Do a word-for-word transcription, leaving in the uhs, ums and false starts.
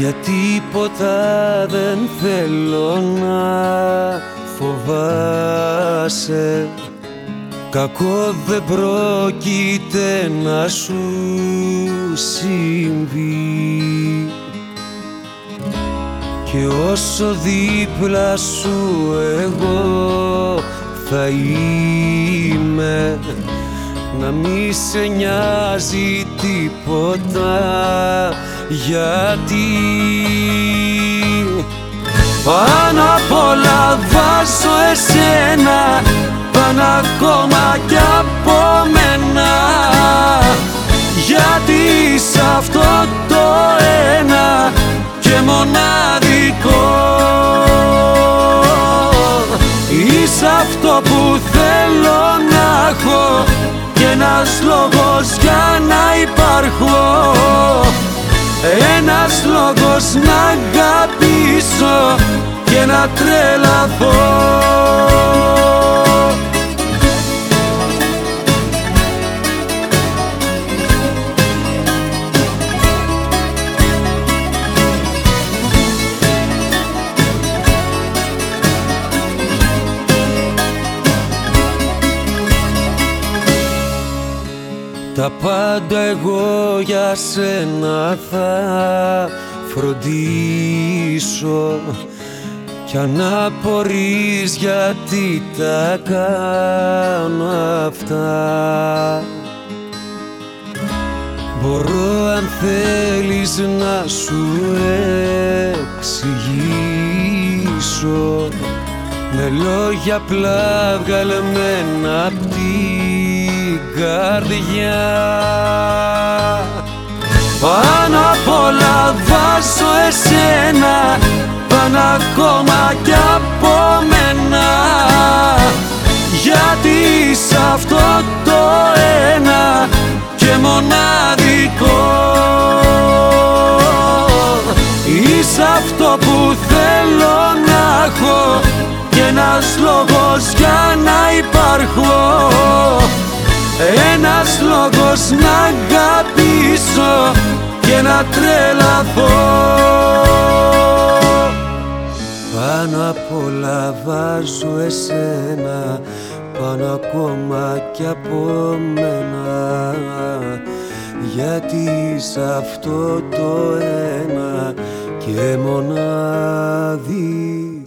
Για τίποτα δεν θέλω να φοβάσαι, κακό δεν πρόκειται να σου συμβεί. Και όσο δίπλα σου εγώ θα είμαι, να μη σε νοιάζει τίποτα, γιατί πάνω απ' όλα βάζω εσένα, πάνω ακόμα κι από μένα, γιατί σ' αυτό το ένα και μοναδικό είσαι αυτό που θέλω να έχω και ένας λόγος για να υπάρχω, ένας λόγος να αγαπήσω και να τρελαθώ. Τα πάντα εγώ για σένα θα φροντίσω, κι αν απορείς γιατί τα κάνω αυτά, μπορώ αν θέλεις να σου εξηγήσω με λόγια απλά βγαλμένα απ' την καρδιά. Πάνω απ' όλα βάζω εσένα, πάνω ακόμα κι από μένα, γιατί σ' αυτό το ένα και μοναδικό είσαι αυτό που θέλω να έχω και ένας λόγος για να υπάρχω, ένας λόγος να αγαπήσω και να τρελαθώ. Πάνω απ' όλα βάζω εσένα, πάνω ακόμα κι από μένα, γιατί σ' αυτό το ένα και μοναδικό